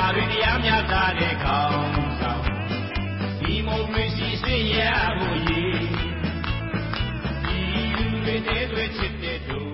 တွေတရားမျှတတဲ့ခေါင်းဆောင်ဒီမိုကရေစီစင်ရဖို့ရည်ဒီလူတွေနဲ့တွေ့ချစ်တဲ့တို့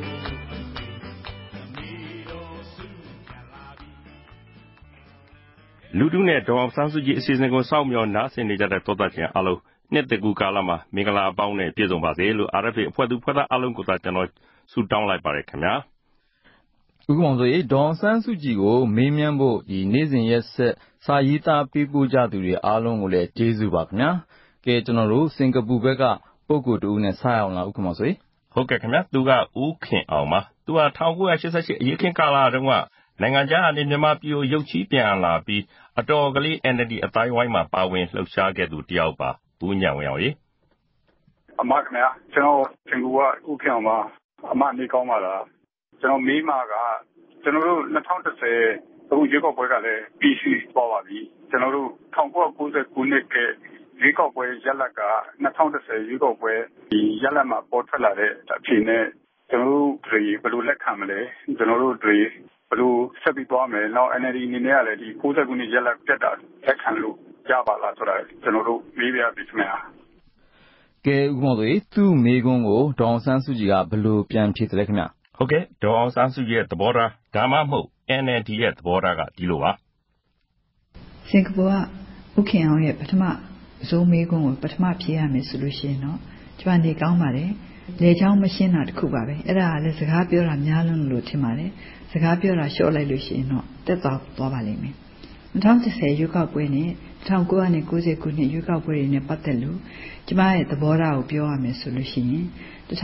လူထုနဲ့ဒေါ်အောင်ဆန်းစုကြည်အစီအစဉ်ကိုစောင့်မျှော်နားဆင်နေကြတဲ့သောသားချင်းအားလုံးနှစ်တကူကာလမှာမင်္ဂလာအပေါင်းနဲ့ပြည့်စုံပါစေလို့ RFA အဖွဲ့သူဖွဲ့သားအားလုံးကိုသာကျွန်တော်ဆုတောင်းလိုက်ပါတယ်ခင်ဗျာဥက္ကမောင်ဆိုဒေါ်အောင်ဆန်းစုကြည်ကိုမေးမြန်းဖို့နေ့စဉ်ရက်ဆက်စာရေးသားပေးပို့ကြသူတွေအားလုံးကိုလည်းကျေးဇူးပါခင်ဗျာကဲကျွန်တော်တို့စင်ကာပူဘက်ကပုဂ္ဂိုလ်တူနဲ့စရအောင်လားဥက္ကမောင်ဆိုဟုတ်ကဲ့ခင်ဗျာသူကဦးခင်အောင်ပါသူက1988အရေးခင်းကာလတုန်းကနိုင်ငံခြားအနေနဲ့မြန်မာပြည်ကိုရုတ်ချီးပြန်လာပြီးအတော်ကလေး NLD အတိုင်းဝိုင်းမှာပါဝင်လှုပ်ရှားခဲ့သူတယောက်ပါဦးညံဝင်အောင်ရေအမခင်ဗျာကျွန်တော်စင်ကာပူကဦးခင်အောင်ပါအမနေကောင်းပါလားကျွန်တော်မေးမှာကကျွန်တော်တို့2010အခုရွေးကောက်ပွဲကလည်းပြီးရှိသွားပါပြီကျွန်တော်တို့1990ခုနှစ်ကရွေးကောက်ပွဲရလဒ်က2010ရွေးကောက်ပွဲဒီရလဒ်မှာပေါ်ထွက်လာတဲ့အဖြစ်နဲ့ကျွန်တော်တို့တွေဘယ်လိုလက်ခံမလဲကျွန်တော်တို့တွေဘယ်လိုဆက်ပြီးသွားမယ်နောက် NLD အနေနဲ့ကလည်းဒီ90ခုနှစ်ရလဒ်ပြတ်တာလက်ခံလို့ရပါလားဆိုတာကျွန်တော်တို့မေးပြပြီခင်ဗျာကဲဥက္ကမောင်ဆိုသူ့မေးခွန်းကိုဒေါ်အောင်ဆန်းစုကြည်ကဘယ်လိုပြန်ဖြေသလဲခင်ဗျဟုတ်ကဲ့ဒေါ်အောင်ဆန်းစုကြည်ရဲ့သဘောထားဒါမှမဟုတ် NLD ရဲ့သဘောထားကဒီလိုပါစင်ကာပူကဥခင်အောင်ရဲ့ပထမအစိုးမေးခွန်းကိုပထမဖြေရမယ်ဆိုလို့ရှိရင်တော့ကျမနေကောင်းပါတယ်လေချောင်းမရှင်းတာတခုပါပဲအဲ့ဒါကလည်းစကားပြောတာများလုံးလို့ထင်ပါတယ်စကားပြောတာလျှော့လိုက်လို့ရှိရင်တော့တက်သွားပါလိမ့်မယ်2010ရွေးကောက်ပွဲနဲ့1990ခုနှစ်ရွေးကောက်ပွဲတွေနဲ့ပတ်သက်လို့ကျမရဲ့သဘောထားကိုပြောရမယ်ဆိုလို့ရှိရင်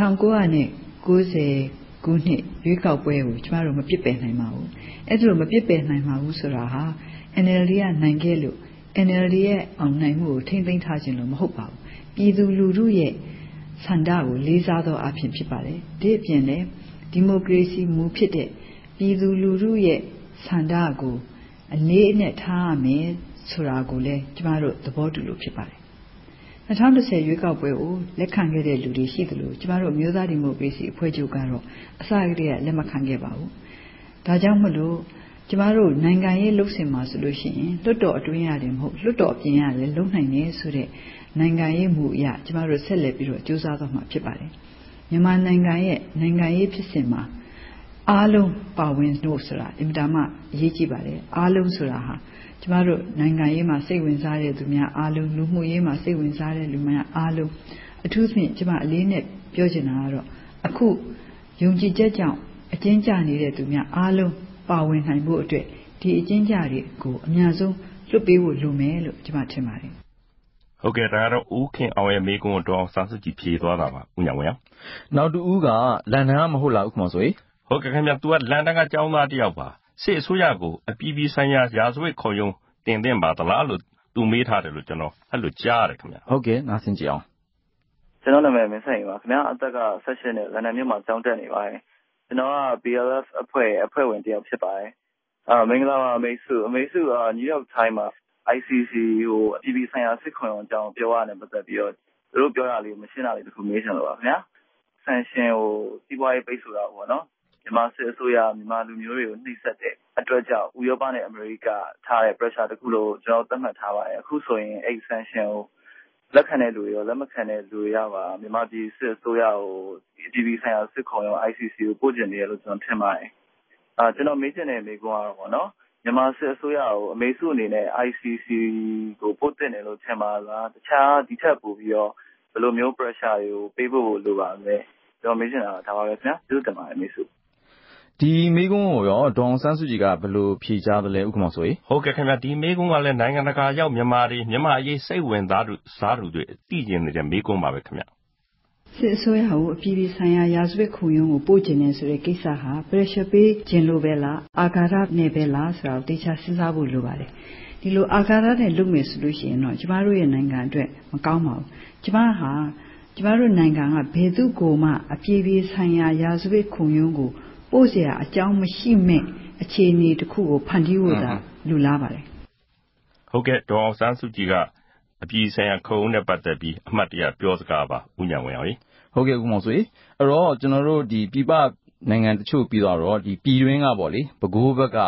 1990ခုနှစ်ရွေးကောက်ပွဲကိုကျမတို့မပြစ်ပယ်နိုင်ပါဘူးအဲ့ဒါလိုမပြစ်ပယ်နိုင်ပါဘူးဆိုတာဟာ NLD ကနိုင်ခဲ့လို့ NLD ရဲ့အောင်နိုင်မှုကိုထိမ့်သိမ်းထားခြင်းလို့မဟုတ်ပါဘူးပြည်သူလူထုရဲ့ဆန္ဒကိုလေးစားသောအဖြစ်ဖြစ်ပါတယ်ဒီအပြင်လည်းဒီမိုကရေစီမူဖြစ်တဲ့ပြည်သူလူထုရဲ့ဆန္ဒကိုအလေးအနက်ထားရမယ်ဆိုတာကိုလည်းကျမတို့သဘောတူလို့ဖြစ်ပါတယ်2010ရွေးကောက်ပွဲကိုလက်ခံခဲ့တဲ့လူတွေရှိသလိုကျမတို့မျိုးသားဒီမိုကရေစီအဖွဲ့ချုပ်ကတော့အစကတည်းကလက်မခံခဲ့ပါဘူးဒါကြောင့်မလို့ကျမတို့နိုင်ငံရေးလှုပ်ရှင်မှာဆိုလို့ရှိရင်လွတ်တော်အတွင်းရတယ်မဟုတ်လွတ်တော်အပြင်ရလည်းလုံနိုင်တယ်ဆိုတဲ့နိုင်ငံရေးမူအရကျမတို့ဆက်လက်ပြီးတော့ကြိုးစားသွားမှာဖြစ်ပါတယ်မြန်မာနိုင်ငံရဲ့နိုင်ငံရေးဖြစ်စဉ်မှာအားလုံးပါဝင်လို့ဆိုတာအင်တာမှအရေးကြီးပါတယ်အားလုံးဆိုတာဟာကျမတို့နိုင်ငံရေးမှာစိတ်ဝင်စားတဲ့သူများအားလုံးလူမှုရေးမှာစိတ်ဝင်စားတဲ့လူများအားလုံးအထူးသဖြင့်ကျမအလေးနဲ့ပြောချင်တာကတော့အခုယုံကြည်ချက်ကြောင့်အကျဉ်းချနေတဲ့သူများအားလုံးပါဝင်နိုင်ဖို့အတွက်ဒီအကျဉ်းချတွေကိုအများဆုံးလွတ်ပေးဖို့လိုမယ်လို့ကျမထင်ပါတယ်ဟုတ်ကဲ့ဒါကတော့ဦးခင်အောင်ရဲ့မေးခွန်းကိုဒေါ်အောင်ဆန်းစုကြည်ဖြေသွားတာပါဦးညံဝင်နောက်တူဦးကလန်ဒန်ကမဟုတ်လားဦးခင်မောင်ဆိုဟုတ်ကဲ့ခင်ဗျသူကလန်ဒန်ကကျောင်းသားတယောက်ပါစစ်အစိုးရကိုအပြည်ပြည်ဆိုင်ရာရာဇဝတ်ခုံရုံးတင်သင့်ပါသလားလို့သူမေးထားတယ်လို့ကျွန်တော်အဲ့လိုကြားရတယ်ခင်ဗျဟုတ်ကဲ့နားဆင်ကြည့်အောင်ကျွန်တော်နာမည်မင်းဆိုင်ပါခင်ဗျာအသက်က16နဲ့လန်ဒန်မြို့မှာကျောင်းတက်နေပါတယ်ကျွန်တော်က BLF အဖွဲ့ဝင်တယောက်ဖြစ်ပါတယ်မင်္ဂလာပါအမေစုNew York Times မှာ ICC ကိုအပြည်ပြည်ဆိုင်ရာစစ်ခုံရုံးအကြောင်းပြောရတယ်ပတ်သက်ပြီးတော့သူတို့ပြောတာလေးမရှင်းတာလေးတခုမေးချင်လို့ပါခင်ဗျာဆန်ရှင်ကိုစီးပွားရေးပိတ်ဆိုတာပေါ့နော်မြန်မာစစ်အစိုးရမြန်မာလူမျိုးတွေကိုနှိပ်စက်တဲ့အတွက်ကြောင့်ဥရောပနဲ့အမေရိကထားတဲ့ pressure တခုလို့ကျွန်တော်သတ်မှတ်ထားပါတယ်အခုဆိုရင်အဲ့ sanction ကိုလက်ခံတဲ့လူတွေရောလက်မခံတဲ့လူတွေရောပါမြန်မာပြည်စစ်အစိုးရကိုအပြည်ပြည်ဆိုင်ရာစစ်ခုံရုံး ICC ကိုပို့ကျင်နေရလို့ကျွန်တော်ထင်ပါတယ်ကျွန်တော်မေးချင်တဲ့မေးခွန်းကတော့ပေါ့နော်မြန်မာစစ်အစိုးရကိုအမေစုအနေနဲ့ ICC ကိုပို့တင်တယ်လို့ထင်ပါလားတခြားဒီထက်ပိုပြီးတော့ဘယ်လိုမျိုး pressure တွေကိုပေးဖို့လိုပါလဲကျွန်တော်မေးချင်တာဒါပါပဲခင်ဗျာကျေးဇူးတင်ပါတယ်အမေစုဒီမေးခွန်းကိုရောဒေါ်အောင်ဆန်းစုကြည်ကဘယ်လိုဖြေကြားသလဲဥက္ကမောင်ဆိုဟုတ်ကဲ့ခင်ဗျဒီမေးခွန်းကလည်းနိုင်ငံတကာရောက်မြန်မာအရေးစိတ်ဝင်စားသူတွေသိကျင်နေတဲ့မေးခွန်းပါပဲခင်ဗျစစ်အစိုးရကိုအပြည်ပြည်ဆိုင်ရာရာဇဝတ်ခုံရုံးကိုပို့ကျင်နေဆိုတဲ့ကိစ္စဟာ pressure ပေးခြင်းလို့ပဲလားအာဃာတနဲ့ပဲလားဆိုတာကိုတေချာစဉ်းစားဖို့လိုပါတယ်ဒီလိုအာဃာတနဲ့လုပ်မယ်ဆိုလို့ရှိရင်တော့ကျမတို့ရဲ့နိုင်ငံအတွက်မကောင်းပါဘူးကျမတို့နိုင်ငံကဘယ်သူ့ကိုမှအပြည်ပြည်ဆိုင်ရာရာဇဝတ်ခုံရုံးကိုပို့เสียအကြောင်းမရှိမဲ့အခြေအနေတစ်ခုကိုဖန်တီးဖို့သာလူလားပါတယ်ဟုတ်ကဲ့ဒေါ်အောင်ဆန်းစုကြည်ကအပြည်ဆိုင်ရာခုံရုံးနဲ့ပတ်သက်ပြီးအမှတ်တရပြောစကားပါဦးညံဝင်အောင်ဟုတ်ကဲ့ဦးမောင်ဆိုအဲ့တော့ကျွန်တော်တို့ဒီပြည်ပနိုင်ငံတချို့ပြီးတော့ဒီပြည်တွင်းကပေါ့လေပဲခူးဘက်က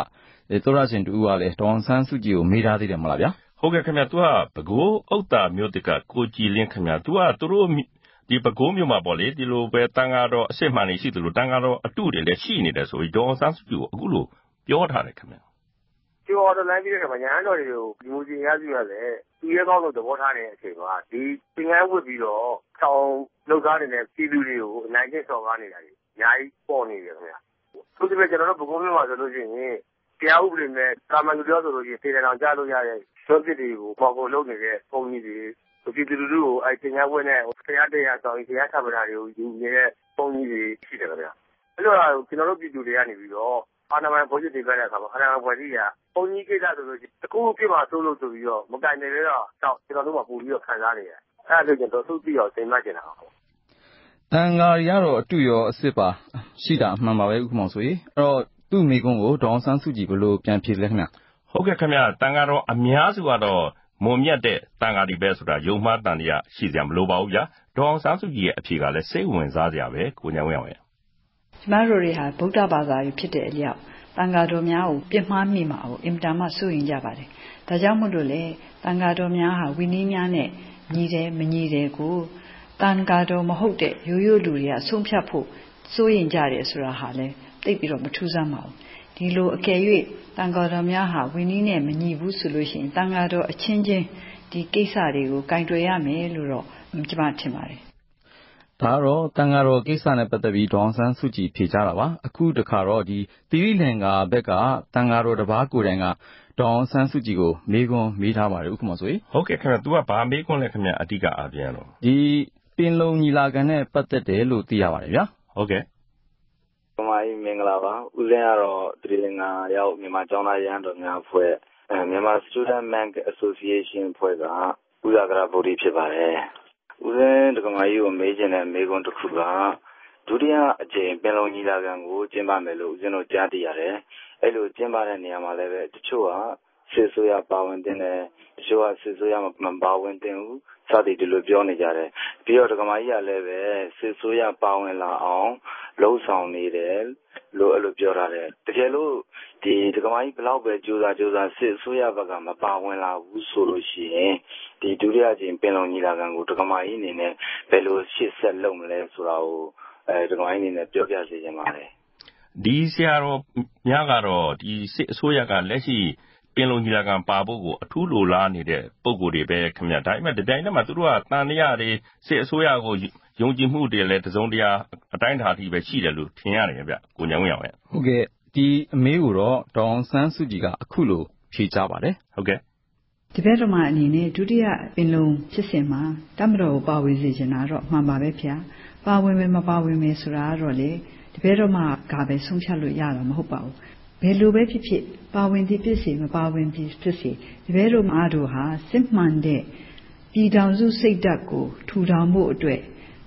သောရရှင်တူကလည်းဒေါအောင်ဆန်းစုကြည်ကိုမေးထားသေးတယ်မလားဗျာဟုတ်ကဲ့ခင်ဗျာ तू ကပဲခူးဥတ္တာမြို့တကကိုကြည်လင်းခင်ဗျာ तू ကသူတို့ဒီပဲခူးမြို့မှာပေါ့လေဒီလိုပဲတန်ဃာတော်အစစ်မှန်နေရှိသလိုတန်ဃာတော်အတုတွေလည်းရှိနေတယ်ဆိုပြီးဒေါအောင်ဆန်းစုကြည်ကိုအခုလိုပြောထားတယ်ခင်ဗျာကျော်တော်လိုင်းပြီးတဲ့ခါမှာညာတော်တွေကိုဒီမိုစီရစုရလဲသူရဲကောင်းလို့သဘောထားတဲ့အချိန်မှာဒီသင်္ကန်းဝတ်ပြီးတော့ဆောင်းလှုပ်ရှားနေတဲ့ပြည်သူတွေကိုအနိုင်ကျင့်ဆောင်ကားနေတာကြီးအများကြီးပေါ်နေတယ်ခင်ဗျာသူတို့ကကျွန်တော်တို့ပဲခူးမြို့မှာဆိုလို့ရှိရင်တရားဥပဒေနဲ့ကာမန်လူပြောဆိုလို့ရှိရင်ပြည်ထောင်ကြားလို့ရတဲ့ရုပ်ဖြစ်တွေကိုပေါ်ပေါ်လုပ်နေတဲ့ပုံကြီးတွေပြည်သူလူထုကိုသင်္ကန်းဝတ်နဲ့တရားတရားဆောင်ရင်တရားဌာနတွေကိုယူနေတဲ့ပုံကြီးတွေရှိတယ်ခင်ဗျာအဲ့လိုကျွန်တော်တို့ပြည်သူတွေကနေပြီးတော့အာဏာပိုင်ဖွဲ့စည်းတင်ပြတဲ့အခါမှာအာဏာပိုင်ဖွဲ့စည်းကပုံကြီးကိစ္စဆိုလို့ရှိရင်တကူပြစ်မှာစိုးလို့ဆိုပြီးတော့မကင်နေလေတော့ကျွန်တော်တို့မှပို့ပြီးတော့ခံစားနေရတယ်အဲ့ဒါဆိုကျွန်တော်သူ့ပြီးတော့သိမှကျင်တာပါတန်ဃာရီကတော့အတူရောအစစ်ပါရှိတာအမှန်ပါပဲဥက္ကမောင်ဆိုရင်အဲ့တော့သူ့မိကုန်းကိုဒေါအောင်ဆန်းစုကြည်ဘယ်လိုပြန်ဖြေလဲခင်ဗျဟုတ်ကဲ့ခင်ဗျတန်ဃာတော်အများစုကတော့မုံမြတ်တဲ့တန်ဃာတွေပဲဆိုတာယုံမှားတန်တရားရှိစရာမလိုပါဘူးဗျာဒေါအောင်ဆန်းစုကြည်ရဲ့အဖြေကလည်းစိတ်ဝင်စားစရာပဲကိုညံဝင်းအောင်ရဲ့ကျမတို့တွေဟာဗုဒ္ဓဘာသာတွေဖြစ်တဲ့အလျောက်တန်ဃာတော်များကိုပြစ်မှားမိမှာကိုအင်တာမှစိုးရင်ကြပါတယ်ဒါကြောင့်မို့လို့လေတန်ဃာတော်များဟာဝိနည်းများနဲ့ညီတယ်မညီတယ်ကိုတန်ဃာတော်မဟုတ်တဲ့ရိုးရိုးလူတွေကဆုံးဖြတ်ဖို့စိုးရင်ကြတယ်ဆိုတာဟာလေသိပြီးတော့မထူးဆန်းပါဘူးဒီလိုအကယ်၍တန်ဃာတော်များဟာဝိနည်းနဲ့မညီဘူးဆိုလို့ရှိရင်တန်ဃာတော်အချင်းချင်းဒီကိစ္စတွေကိုကင်တွယ်ရမယ်လို့တော့ကျမထင်ပါတယ်ဒါတော့တန်ဃာတော်ကိစ္စနဲ့ပတ်သက်ပြီးဒေါအောင်ဆန်းစုကြည်ဖြေကြားတာပါအခုတခါတော့ဒီသီရိလင်္ကာဘက်ကတန်ဃာတော်တစ်ပါးကိုယ်တိုင်ကဒေါအောင်ဆန်းစုကြည်ကိုမေးခွန်းမေးထားပါတယ်ဥက္ကမောင်ဆိုရင်ဟုတ်ကဲ့ခင်ဗျ तू ကဘာမေးခွန်းလဲခင်ဗျအဓိကအပြင်တော့ဒီပင်လုံညီလာခံနဲ့ပတ်သက်တယ်လို့သိရပါတယ်ဗျာဟုတ်ကဲ့ပမာကြီးမင်္ဂလာပါဦးဇင်းကတော့သီရိလင်္ကာရောက်မြန်မာကျောင်းသားရဟန်းတော်များအဖွဲ့မြန်မာ Student Monk Association ဖွဲ့ကဦးဇာကရဗုဒ္ဓဖြစ်ပါတယ်ဦးဇင်းဒကမာကြီးကိုမေးချင်တဲ့မေးခွန်းတစ်ခုကဒုတိယအကြိမ်ပင်လုံညီလာခံကိုကျင်းပမယ်လို့ဦးဇင်းတို့ကြားသိရတယ်အဲ့လိုကျင်းပတဲ့နေရာမှာလည်းပဲတချို့ကစစ်ဆိုးရပါဝင်တဲ့တချို့ကစစ်ဆိုးရမပါဝင်တဲ့ဘူးစသည်ဒီလိုပြောနေကြတယ်ပြီးတော့ဒကမာကြီးကလည်းပဲစစ်ဆိုးရပါဝင်လာအောင်လှုံ့ဆော်နေတယ်လို့အဲ့လိုပြောထားတယ်တကယ်လို့ဒီဒကမာကြီးဘလောက်ပဲကြိုးစားစစ်ဆိုးရဘက်ကမပါဝင်လာဘူးဆိုလို့ရှိရင်ဒီဒုတိယအကြိမ်ပင်လုံညီလာခံကိုဒကမာကြီးအနေနဲ့ဘယ်လိုရှေ့ဆက်လုပ်မလဲဆိုတာကိုဒကမာကြီးအနေနဲ့ပြောပြစေချင်ပါတယ်ဒီဆရာတော်များကတော့ဒီစစ်အစိုးရကလက်ရှိပင်လုံညီလာခံပါဖို့ကိုအထူးလိုလားနေတဲ့ပုံကိုယ်တွေပဲခင်ဗျဒါပေမဲ့ဒီတိုင်းထဲမှာသူတို့ကတန်တရားတွေစစ်အစိုးရကိုယုံကြည်မှုတွေလည်းတစုံတရာအတိုင်းအတာထိပဲရှိတယ်လို့ထင်ရတယ်ဗျကိုညံဝင်းအောင်ရဲ့ဟုတ်ကဲ့ဒီအမေးကိုတော့ဒေါအောင်ဆန်းစုကြည်ကအခုလိုဖြေကြားပါတယ်ဟုတ်ကဲ့ဒီဘက်တော်မှာအနေနဲ့ဒုတိယပင်လုံဖြစ်စဉ်မှာတမတော်ကိုပါဝင်စေချင်တာတော့မှန်ပါပဲဗျာပါဝင်မယ်မပါဝင်မယ်ဆိုတာကတော့လေဒီဘက်တော်မှာကပဲဆုံးဖြတ်လို့ရတာမဟုတ်ပါဘူးဘယ်လိုပဲဖြစ်ဖြစ်ပါဝင်သည်ဖြစ်စေမပါဝင်သည်ဖြစ်စေဒီဘက်တော်မှာတို့ဟာစစ်မှန်တဲ့ပြည်ထောင်စုစိတ်ဓာတ်ကိုထူထောင်ဖို့အတွက်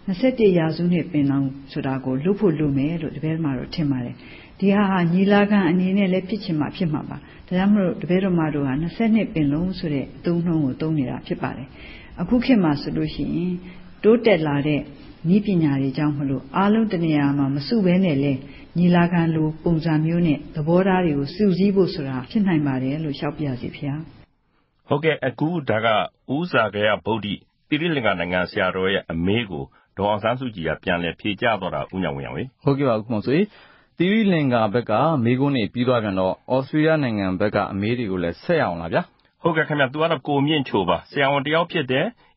21ရာစုနှစ်ပင်လုံဆိုတာကိုလုပ်ဖို့လိုမယ်လို့ဒီဘက်မှာတော့ထင်ပါတယ်ဒီဟာညီလာခံအနေနဲ့လည်းဖြစ်ချင်မှဖြစ်မှာပါဒါကြောင့်မလို့ဒီဘက်တော်မှာတို့ဟာ22ပင်လုံဆိုတဲ့အသုံးနှုန်းကိုသုံးနေတာဖြစ်ပါတယ်အခုခေတ်မှာဆိုလို့ရှိရင်တိုးတက်လာတဲ့ဤပညာတွေကြောင့်မလို့အားလုံးတနေရာမှာမစုဘဲနဲ့လဲညီလာခံလိုပုံစံမျိုးနဲ့သဘောထားတွေကိုစုစည်းဖို့ဆိုတာဖြစ်နိုင်ပါတယ်လို့ရှောက်ပြစီဖေ။ဟုတ်ကဲ့အခုဒါကဦးဇာကရဗုဒ္ဓသီရိလင်္ကာနိုင်ငံဆရာတော်ရဲ့အမေးကိုဒေါအောင်ဆန်းစုကြည်ကပြန်လည်ဖြေကြားတော့တာဦးညံဝင်းအောင်လေ။ဟုတ်ကဲ့ပါဦးမောင်ဆွေသီရိလင်္ကာဘက်ကမေးခွန်းတွေပြီးသွားပြန်တော့ဩစတြေးလျနိုင်ငံဘက်ကအမေးတွေကိုလည်းဆက်ရအောင်လားဗျာ။ဟုတ်ကဲ့ခင်ဗျသူကတော့ကိုမြင့်ချိုပါဆရာဝန်တယောက်ဖြစ်တဲ့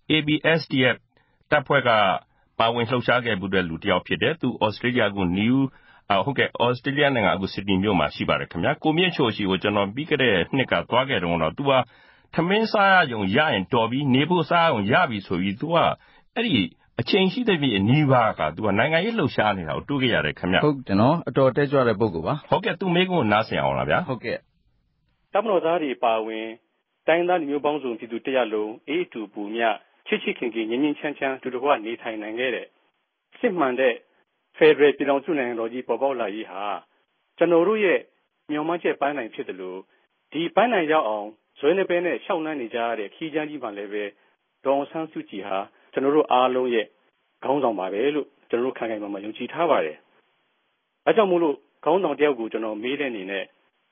ABSDF တပ်ဖွဲ့ကပါဝင်လှုပ်ရှားခဲ့မှုတဲ့လူတယောက်ဖြစ်တယ်သူဩစတြေးလျကဟုတ်ကဲ့ဩစတြေးလျနိုင်ငံအခုစစ်ဒနီမြို့မှာရှိပါတယ်ခင်ဗျာကိုမြင့်ချိုရှိကိုကျွန်တော်ပြီးခဲ့တဲ့နှစ်ကသွားခဲ့တော့သူကထမင်းစားရုံရရင်တော်ပြီးနေဖို့စားအောင်ရပြီဆိုပြီးသူကအဲ့ဒီအချိန်ရှိတဲ့ပြည်နီးပါးကသူကနိုင်ငံရေးလှုပ်ရှားနေတာကိုတွေ့ခဲ့ရတယ်ခင်ဗျဟုတ်ကျွန်တော်အတော်တက်ကြွတဲ့ပုဂ္ဂိုလ်ပါဟုတ်ကဲ့သူမေးခွန်းနားဆင်အောင်လားဗျာဟုတ်ကဲ့တပ်မတော်သားတွေပါဝင်တိုင်းသားမျိုးပေါင်းစုံပြည်သူတရလုံးအေးတူပူမြချစ်ချစ်ခင်ခင်ငြင်းငြင်းချမ်းချမ်းတူတကွနေထိုင်နိုင်ခဲ့တဲ့စစ်မှန်တဲ့ဖက်ဒရယ်ပြည်ထောင်စုနိုင်ငံတော်ကြီးပေါ်ပေါက်လာရေးဟာကျွန်တော်တို့ရဲ့မျှော်မှန်းချက်ပန်းနိုင်ဖြစ်တယ်လို့ဒီပန်းနိုင်ရောက်အောင်ဇွဲနဲ့ပဲနဲ့ရှောက်နှမ်းနေကြရတဲ့ခီးချမ်းကြီးမှလည်းပဲဒေါအောင်ဆန်းစုကြည်ဟာကျွန်တော်တို့အားလုံးရဲ့ခေါင်းဆောင်ပါပဲလို့ကျွန်တော်တို့ခံခံမှယုံကြည်ထားပါတယ်။အဲကြောင့်မို့လို့ခေါင်းဆောင်တယောက်ကိုကျွန်တော်မေးတဲ့အနေနဲ့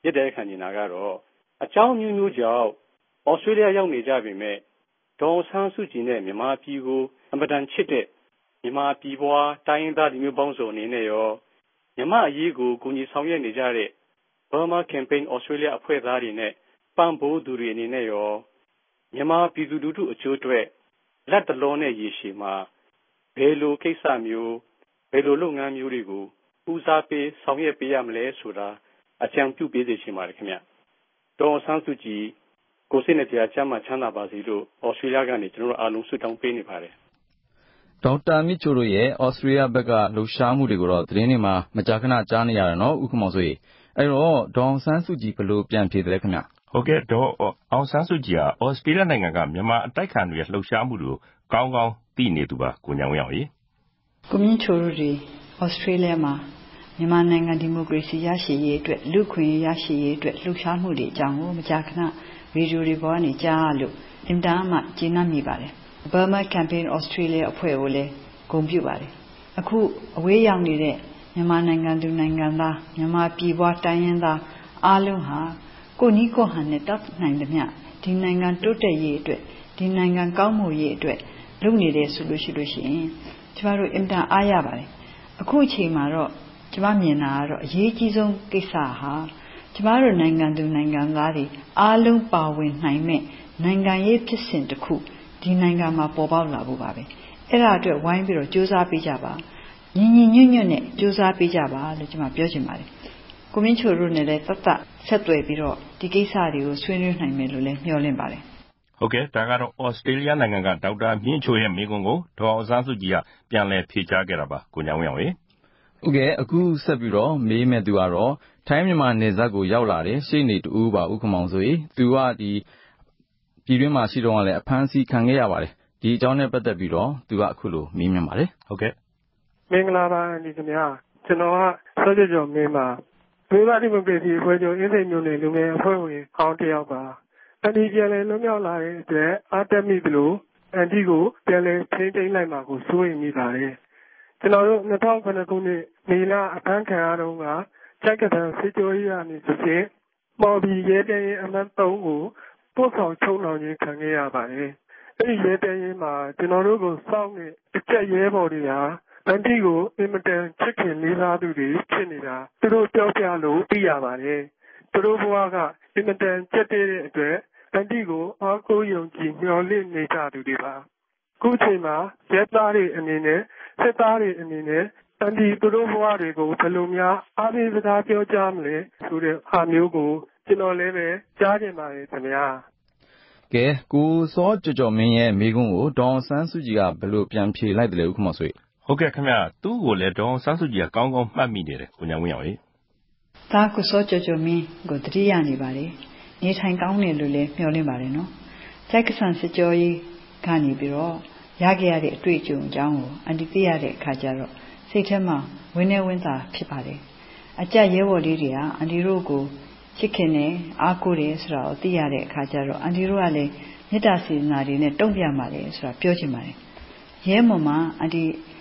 ရတဲ့ခံနေတာကတော့အကြောင်းမျိုးမျိုးကြောင့်ဩစတြေးလျရောက်နေကြပြီမဲ့ဒေါ်ဆန်းစုကြည်နဲ့မြန်မာပြည်ကိုအမတန်ချစ်တဲ့မြန်မာပြည်ပွားတိုင်းရင်းသားလူမျိုးပေါင်းစုံအနေနဲ့ရောမြန်မာအရေးကိုကူညီဆောင်ရွက်နေကြတဲ့ Burma Campaign Australia အဖွဲ့သားတွေနဲ့ပံ့ပိုးသူတွေအနေနဲ့ရောမြန်မာပြည်သူလူထုအကျိုးအတွက်လက်တလုံးနဲ့ရေရှည်မှာဘယ်လိုကိစ္စမျိုးဘယ်လိုလုပ်ငန်းမျိုးတွေကိုဦးစားပေးဆောင်ရွက်ပေးရမလဲဆိုတာအကြံပြုပေးစေချင်ပါတယ်ခင်ဗျဒေါ်ဆန်းစုကြည်ကိုစိတ်နဲ့တရားချမ်းသာချမ်းသာပါစေလို့ဩစတြေးလျကနေကျွန်တော်တို့အားလုံးဆုတောင်းပေးနေပါတယ်ဒေါက်တာမြင့်ချိုတို့ရဲ့ဩစတြေးလျဘက်ကလှုပ်ရှားမှုတွေကိုတော့သတင်းတွေမှာမကြာခဏကြားနေရတယ်နော်ဦးခင်မောင်စိုးရေအဲ့တော့ဒေါ်ဆန်းစုကြည်ဘယ်လိုပြန်ဖြေတယ်ခင်ဗျဟုတ်ကဲ့ဒေါ်အောင်ဆန်းစုကြည်ဟာဩစတြေးလျနိုင်ငံကမြန်မာအတိုက်ခံတွေလှုပ်ရှားမှုတွေကိုကောင်းကောင်းသိနေသူပါကိုညောင်ဝင်းအောင်ရေကိုမြင့်ချိုတို့တွေဩစတြေးလျမှာမြန်မာနိုင်ငံဒီမိုကရေစီရရှိရေးအတွက်လူ့ခွင့်ရရှိရေးအတွက်လှုပ်ရှားမှုတွေအကြောင်းကိုမကြာခဏဗီဒီယိုတွေပေါ်ကနေကြားရလို့အင်တာမှကျေနပ်မိပါတယ် Burma Campaign Australia အဖွဲ့ကိုလည်းဂုဏ်ပြုပါတယ်အခုအဝေးရောက်နေတဲ့မြန်မာနိုင်ငံသူနိုင်ငံသားမြန်မာပြည်ပွားတိုင်းရင်းသားအားလုံးဟာကိုနီးကိုဟန်နဲ့တတ်နိုင်သမျှဒီနိုင်ငံတိုးတက်ရေးအတွက်ဒီနိုင်ငံကောင်းမှုရေးအတွက်လုပ်နေတယ်ဆိုလို့ရှိရင်ကျမတို့အင်တာအားရပါတယ်အခုအချိန်မှာတော့ကျမမြင်တာကတော့အရေးကြီးဆုံးကိစ္စဟာကျမတို့နိုင်ငံသူနိုင်ငံသားတွေအားလုံးပါဝင်နိုင်မဲ့နိုင်ငံရေးဖြစ်စဉ်တစ်ခုဒီနိုင်ငံမှာပေါ်ပေါက်လာဖို့ပါပဲအဲ့ဒါအတွက်ဝိုင်းပြီးတော့စူးစမ်းပေးကြပါညီညီညွတ်ညွတ်နဲ့စူးစမ်းပေးကြပါလို့ကျမပြောချင်ပါတယ်ကိုမင်းချိုတို့နဲ့လည်းသက်သက်ဆက်သွယ်ပြီးတော့ဒီကိစ္စတွေကိုဆွေးနွေးနိုင်မယ်လို့လည်းမျှော်လင့်ပါတယ်ဟုတ်ကဲ့ဒါကတော့ဩစတြေးလျနိုင်ငံကဒေါက်တာမြင့်ချိုရဲ့မိန့်ခွန်းကိုဒေါ်အောင်ဆန်းစုကြည်ကပြန်လည်ဖြေကြားခဲ့တာပါကိုညောင်ဝင်းအောင်ရေဟုတ်ကဲ့အခုဆက်ပြီးတော့မေးမဲ့သူကတော့ထိုင်းမြန်မာနယ်စပ်ကိုရောက်လာတဲ့ရှေ့နေတူပါဦးခင်မောင်ဆိုရင်သူကဒီပြည်တွင်းမှာရှိတော့လည်းအဖမ်းဆီးခံခဲ့ရပါတယ်ဒီအကြောင်းနဲ့ပတ်သက်ပြီးတော့သူကအခုလိုမေးမြန်းပါတယ်ဟုတ်ကဲ့မင်္ဂလာပါဒီခင်ဗျာကျွန်တော်ကစောကြကျော်မင်းပါမြန်မာဒီမိုကရေစီအဖွဲ့ချုပ်အင်းစိန်မြို့နယ်လူငယ်အဖွဲ့ဝင်အောင်းတယောက်ပါအန်တီပြန်လည်လွတ်မြောက်လာတဲ့အတွက်အားတက်မိသလိုအန်တီကိုပြန်လည်ထိန်းသိမ်းလိုက်မှာကိုစိုးရိမ်မိပါတယ်ကျွန်တော်တို့2009ခုနှစ်မေလအဖမ်းခံရတော့ကကြက်ကတန်စစ်ကြောရေးကနေဆိုရင်မော်ဘီရဲတဲရင်အမှတ်3ကိုပို့ဆောင်ချုပ်နှောင်ခြင်းခံခဲ့ရပါတယ်အဲ့ဒီရဲတဲရင်မှာကျွန်တော်တို့ကိုစောင့်နေအကျက်ရဲဘော်တွေဟာအန်တီကိုအင်မတန်ချစ်ခင်လေးစားသူတွေဖြစ်နေတာသူတို့ပြောပြလို့သိရပါတယ်သူတို့ဘဝကအင်မတန်ကြက်တဲ့အတွက်အန်တီကိုအားကိုးယုံကြည်မျှော်လင့်နေကြသူတွေပါခုချိန်မှာရဲသားတွေအနေနဲ့စစ်သားတွေအနေနဲ့အန်တီသူတို့ဘဝတွေကိုဘယ်လိုများအားပေးစကားပြောကြမလဲဆိုတဲ့အားမျိုးကိုကျွန်တော်လည်းပဲကြားကျင်ပါတယ်ခင်ဗျာကဲကိုစောကြော်မင်းရဲ့မိကုန်းကိုဒေါ်ဆန်းစုကြည်ကဘယ်လိုပြန်ဖြေလိုက်တယ်လဲဦးခမောင်ဆွေဟုတ်ကဲ့ခင်ဗျသူ့ကိုလည်းဒေါ်ဆန်းစုကြည်ကကောင်းကောင်းမှတ်မိနေတယ်ကိုညောင်ဝင်းအောင်ရေဒါကိုစောကြော်မင်းကိုတတိယနေပါတယ်နေထိုင်ကောင်းတယ်လို့လည်းမျှော်လင့်ပါတယ်နော်ကြိုက်ကဆန်စစ်ကြောရေးကနေပြီးတော့ရခဲ့ရတဲ့အတွေ့အကြုံအကြောင်းကိုအန်တီသိရတဲ့အခါကျတော့စိတ်ထဲမှာဝင်းနေဝင်းသာဖြစ်ပါတယ်အကြက်ရဲဘော်လေးတွေကအန်တီတို့ကိုချစ်ခင်နေအားကိုးတယ်ဆိုတာကိုသိရတဲ့အခါကျတော့အန်တီတို့ကလည်းမေတ္တာစေတနာတွေနဲ့တုံ့ပြန်ပါတယ်ဆိုတာပြောချင်ပါတယ်ရဲမွန်မှာအန်တီ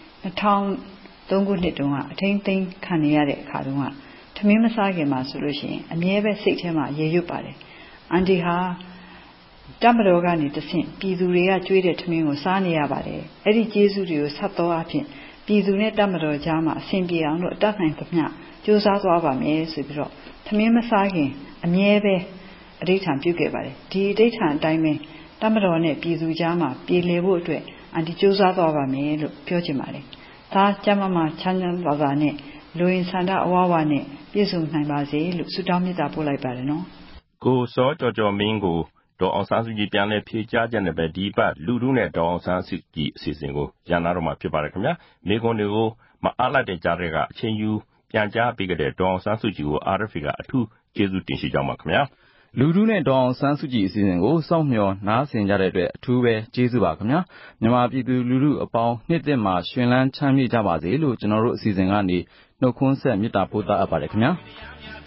2003ခုနှစ်တုန်းကအထိန်းသိမ်းခံရတဲ့အခါတုန်းကထမင်းမစားခင်မှာဆိုလို့ရှိရင်အမြဲပဲစိတ်ထဲမှာရေရွတ်ပါတယ်အန်တီဟာတမတော်ကနေတဆင့်ပြည်သူတွေကကြွေးတဲ့ထမင်းကိုစားနေရပါတယ်အဲ့ဒီကျေးဇူးတွေကိုဆက်တော်အဖြစ်ပြည်သူနဲ့တမတော်ကြားမှာအဆင်ပြေအောင်လို့အတတ်နိုင်သမျှကြိုးစားသွားပါမယ်ဆိုပြီးတော့ထမင်းမစားခင်အမြဲပဲအဋိဌာန်ပြုခဲ့ပါတယ်ဒီအဋိဌာန်အတိုင်းပဲတမတော်နဲ့ပြည်သူကြားမှာပြည်လည်ဖို့အတွက်အန်တီကြိုးစားသွားပါမယ်လို့ပြောချင်ပါတယ်ဒါကျမမချမ်းချမ်းသာသာနဲ့လူရင်ဆန္ဒအဝဝနဲ့ပြည့်စုံနိုင်ပါစေလို့ဆုတောင်းမေတ္တာပို့လိုက်ပါတယ်နော်ကိုစောကြော်မင်းကိုဒေါ်အောင်ဆန်းစုကြည်ပြန်လဲဖြေကြားချက်နဲ့ပဲဒီပတ်လူထုနဲ့ဒေါ်အောင်ဆန်းစုကြည်အစီအစဉ်ကိုရန်နာတော့မှာဖြစ်ပါတယ်ခင်ဗျာမိခွန်းတွေကိုမအားလိုက်တဲ့ကြားတွေကအချင်းယူပြန်ကြားပေးကြတဲ့ဒေါ်အောင်ဆန်းစုကြည်ကို RFA ကအထူးကျေးဇူးတင်ရှိကြောင်းပါခင်ဗျာလူထုနဲ့ဒေါ်အောင်ဆန်းစုကြည်အစီအစဉ်ကိုစောင့်မျှော်နားဆင်ကြတဲ့အတွက်အထူးပဲကျေးဇူးပါခင်ဗျာမြန်မာပြည်သူလူထုအပေါင်းနှစ်သက်မှာရှင်လန်းချမ်းမြေ့ကြပါစေလို့ကျွန်တော်တို့အစီအစဉ်ကနေနှုတ်ခွန်းဆက်မေတ္တာပို့သအပ်ပါတယ်ခင်ဗျာ